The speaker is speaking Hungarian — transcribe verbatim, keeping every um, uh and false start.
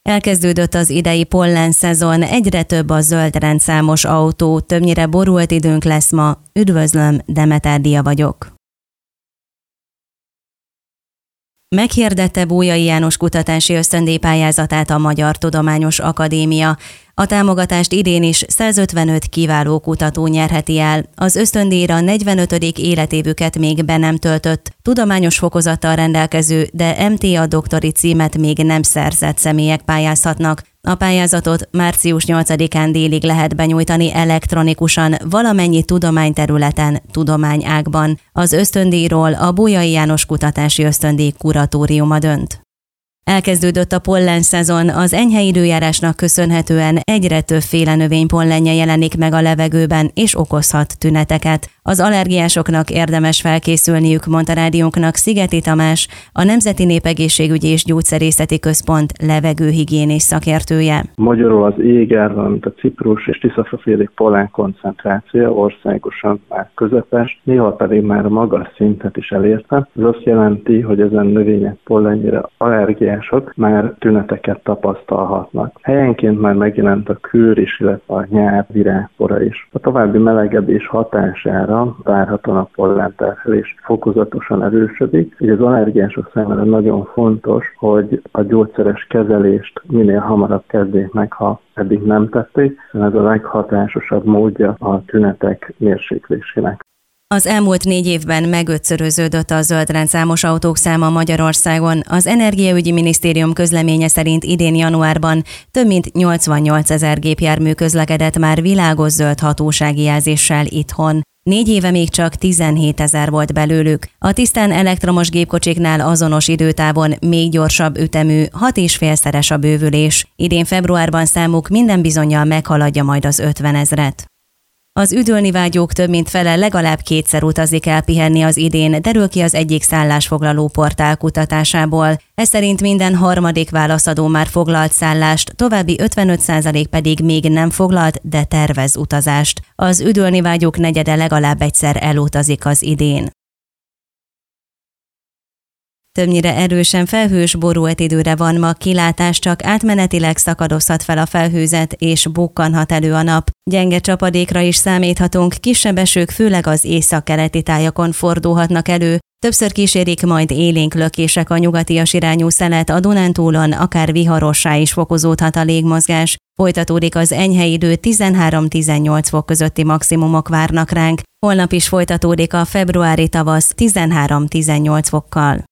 Elkezdődött az idei pollen szezon, egyre több a zöld rendszámos autó, többnyire borult időnk lesz ma. Üdvözlöm, Demeter Dia vagyok. Meghirdette Bolyai János kutatási ösztöndíjpályázatát a Magyar Tudományos Akadémia. A támogatást idén is százötvenöt kiváló kutató nyerheti el. Az ösztöndíjra negyvenötödik életévüket még be nem töltött, tudományos fokozattal rendelkező, de em té á doktori címet még nem szerzett személyek pályázhatnak. A pályázatot március nyolcadikán délig lehet benyújtani elektronikusan valamennyi tudományterületen, tudományágban. Az ösztöndíjról a Bolyai János Kutatási Ösztöndíj Kuratóriuma dönt. Elkezdődött a pollen szezon, az enyhe időjárásnak köszönhetően egyre többféle növénypollenje jelenik meg a levegőben és okozhat tüneteket. Az allergiásoknak érdemes felkészülniük, mondta rádiónknak Szigeti Tamás, a Nemzeti Népegészségügyi és Gyógyszerészeti Központ levegőhigiénés szakértője. Magyarul az éger, valamint a ciprus és tiszafrafélék pollen koncentráció országosan már közepes, néha pedig már magas szintet is elérte. Ez azt jelenti, hogy ezen növények pollenjére allergiások már tüneteket tapasztalhatnak. Helyenként már megjelent a kőr is, illetve a nyár virágpora is. A további melegedés hatására várhatóan a pollenterhelés fokozatosan erősödik, így az allergiások számára nagyon fontos, hogy a gyógyszeres kezelést minél hamarabb kezdjék meg, ha eddig nem tették, ez a leghatásosabb módja a tünetek mérséklésének. Az elmúlt négy évben megötszöröződött a zöldrendszámos autók száma Magyarországon. Az Energiaügyi Minisztérium közleménye szerint idén januárban több mint nyolcvannyolcezer gépjármű közlekedett már világos zöld hatósági jelzéssel itthon. Négy éve még csak tizenhétezer volt belőlük. A tisztán elektromos gépkocsiknál azonos időtávon még gyorsabb ütemű, hat és félszeres a bővülés. Idén februárban számuk minden bizonnyal meghaladja majd az ötvenezret. Az üdülni vágyók több mint fele legalább kétszer utazik el pihenni az idén, derül ki az egyik szállásfoglaló portál kutatásából. Ez szerint minden harmadik válaszadó már foglalt szállást, további ötvenöt százalék pedig még nem foglalt, de tervez utazást. Az üdülni vágyók negyede legalább egyszer elutazik az idén. Többnyire erősen felhős, borult időre van ma, kilátás, csak átmenetileg szakadozhat fel a felhőzet és bukkanhat elő a nap. Gyenge csapadékra is számíthatunk, kisebb esők főleg az északkeleti tájakon fordulhatnak elő. Többször kísérik majd élénk lökések a nyugatias irányú szelet, a Dunántúlon akár viharossá is fokozódhat a légmozgás. Folytatódik az enyhe idő, tizenhárom-tizennyolc fok közötti maximumok várnak ránk. Holnap is folytatódik a februári tavasz tizenhárom-tizennyolc fokkal.